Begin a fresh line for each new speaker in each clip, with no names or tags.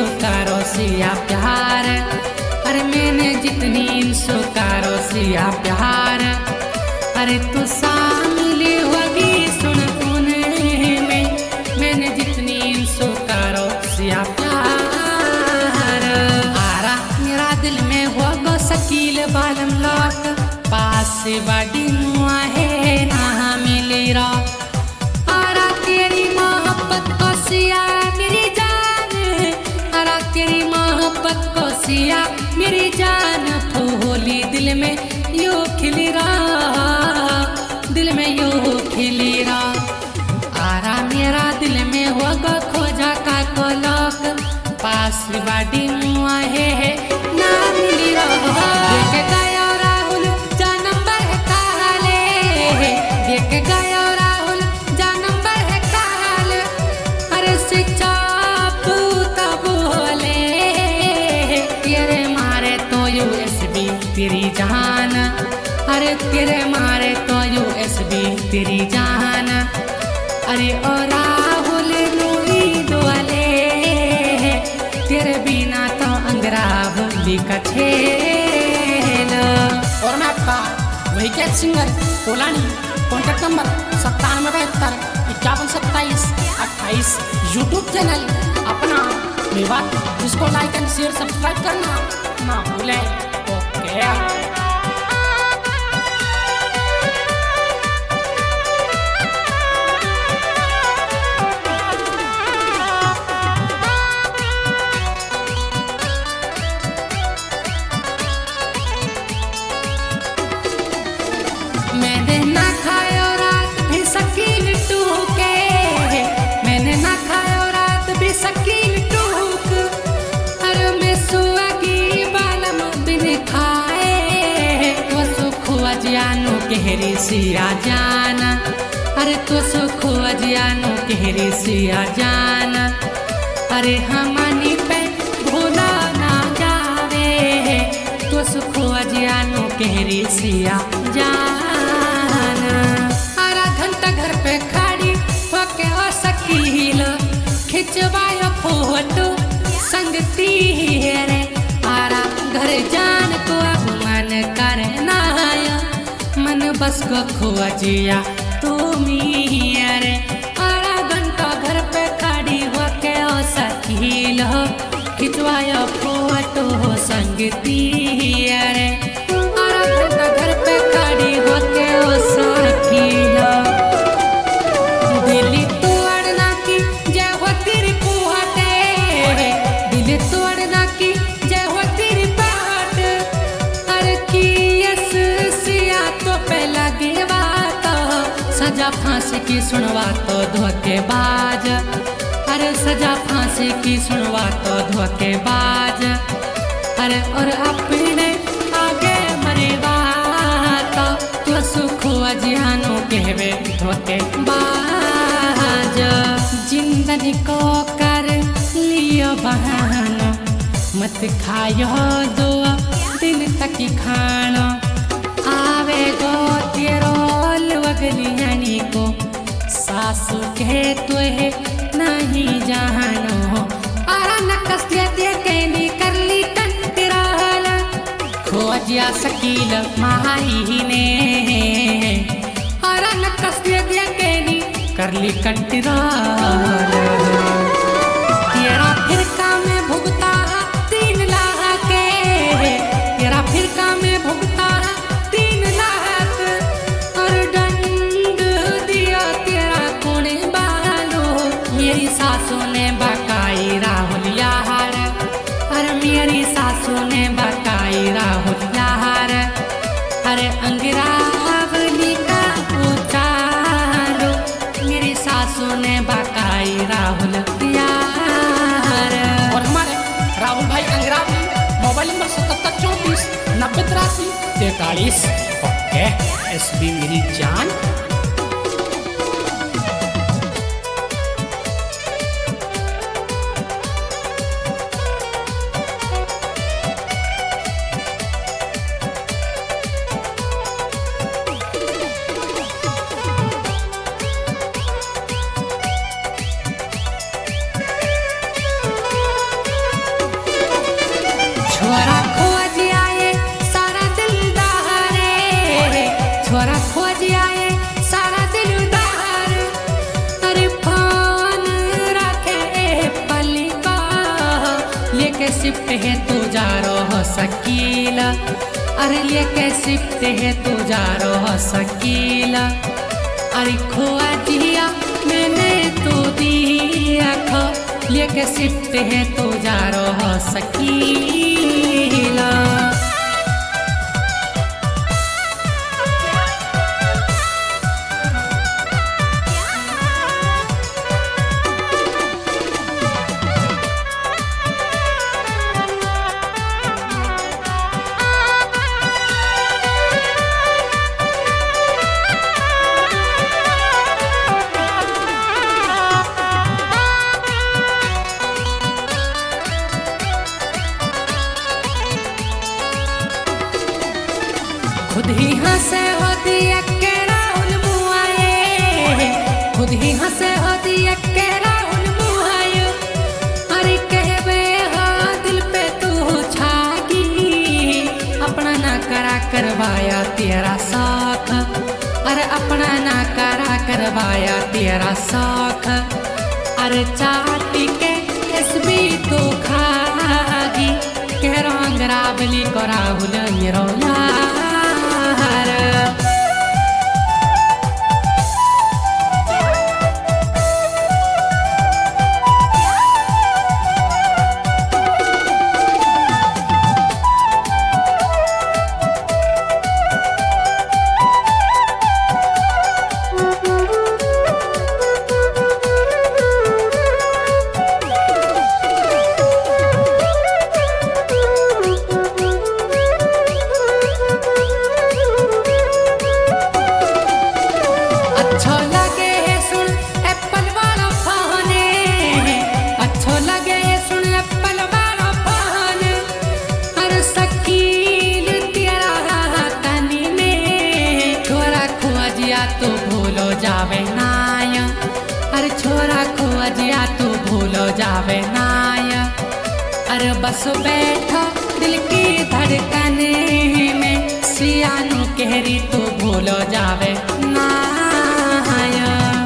करो सिया प्यार, अरे मैंने जितनी इनसो करो सिया प्यार, अरे तू शामिल होगी सुन उन्हें में, मैंने जितनी इनसो करो सिया प्यार। आरा मेरा दिल में होगो शकील बालम लोक, पास से बाडी मुआ है ना मिले रा। आरा तेरी मोहब्बत को सिया मेरी जान, आरा तेरी मोहब्बत को सिया मेरी जान, फूली दिल में यू खिली रहा, दिल में यू खिली रहा। आरा मेरा दिल में होगा खोजा का को लोक, पास बाडी मुआ है ना मिली रहा। देख गया राहुल जा नंबर है काले, देख गया राहुल जा नंबर है काले, अरे शिक्षा पूता बोले तेरे मारे तो USB तेरी जान, अरे तेरे मारे तो USB तेरी जान, अरे ओ राहुल रोई दोले तेरे बिना तो अंगराब लिखा छेल।
और मैं आपका वही कैच सिंगर कोलानी, कॉन्टैक्ट नंबर 9772512728 यूट्यूब चैनल अपना मेवात, जिसको लाइक एंड शेयर सब्सक्राइब करना ना भूलें। ओके
मैंने ना खायो रात भी शकील टूके, मैंने ना खायो रात भी शकील टूक, अरे मैं सुअगी बालम बिन खाए, तो सुख अजियानो गहरी सिया जान, अरे तो सुख अजियानो गहरी सिया जान, अरे हमनी पे भूला ना जावे, तो सुख अजियानो गहरी सिया जान। आरा घंटा घर पे खड़ी होके ओ शकील खिंचवायो फोटो संगती रे, आरा घर जान को अब मन करे ना आया, मन बस को खोजिया तुमी रे। आरा घंटा घर पे खड़ी होके ओ शकील खिंचवायो फोटो संगती रे, आरा घंटा घर पे खड़ी होके ओ शकील। दिल तोड़ना की जय हो तेरी पुहाटे, दिल तोड़ना की जय हो तेरी बाट, अरे की यस सिया तो पे लगे बात, सजा फांसी की सुनवा तो धोखेबाज, अरे सजा फांसी की सुनवा तो धोखेबाज, अरे और अपने आगे मरे बात तो सुख अजियानो कहवे धोखेबाज। जिंदगी को कर लियो बहाना, मत खायो दो दिन तक खाना, आवे गो तेरो लगलियानी को, सासू कहे तुहे नहीं जानो, आरा नकस दे कैनी कर ली कंटराल, खोजिया शकील माही ने, आरा नकस दे कैनी कर ली कंटराल। तेरा फिरका में भुगता 3 लाख के, तेरा फिरका में भुगता 3 लाख, और दंड दिया तेरा कोने बालो, मेरी सासू ने बकाई राहुल यार, अरे मेरी सासू ने बकाई राहुल यार, अरे अंगरावली का उतारो, मेरी सासू ने बकाई राहुल यार।
और हमारे राहुल भाई Angrawali, mobile number 7734908343। Okay SB मेरी जान।
लेके शिफ्ट है तू जा रहा शकीला, अरे लेके शिफ्ट है तू जा रहा शकीला। अरे खोआ जिया मैंने तो दिया खो, लेके शिफ्ट है तू जा रहा शकीला। खुद ही हंसे होती के राहुल मुआए, खुद ही हंसे होती के राहुल मुआए। अरे कहवे हाँ दिल पे तू छागी, अपना ना करा करवाया तेरा शौक, अरे अपना ना करा करवाया तेरा शौक। अरे चाटी के एसबी तो खागी, कह रंग रावली को राहुल निरोला। तो भूलो जावे नाया, अरे छोरा खोआ जिया तो भूलो जावे नाया। अरे बस बैठो दिल की धड़कने में, सियानो कहरी तो भूलो जावे नाया।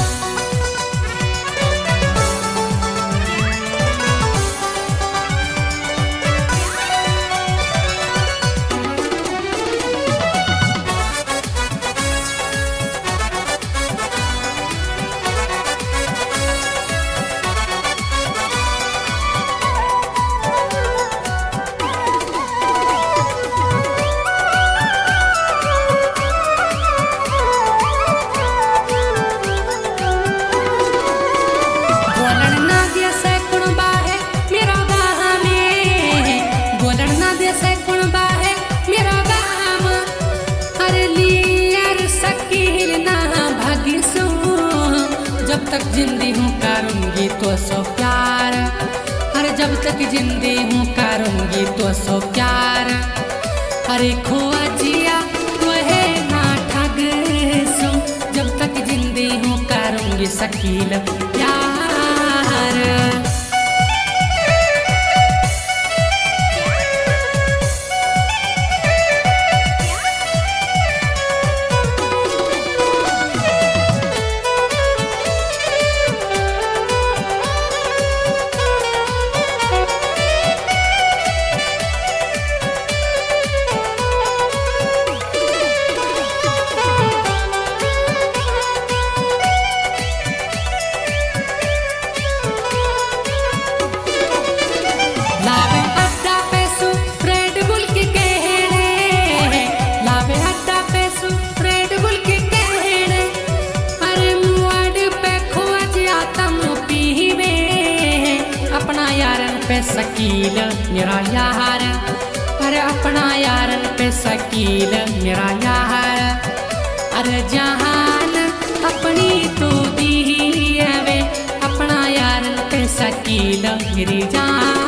जब तक जिंदी हूँ करूँगी तो सो प्यार, अरे जब तक जिंदी हूँ करूँगी तो सो प्यार। अरे खोआ जिया तो है ना ठग सो, जब तक जिंदी हूँ करूँगी शकील प्यार। पे शकील मेरा यार, अरे अपना यारन पे शकील मेरा यार। अरे जहान अपनी तो दी है वे, अपना यारन पे शकील मेरी जान।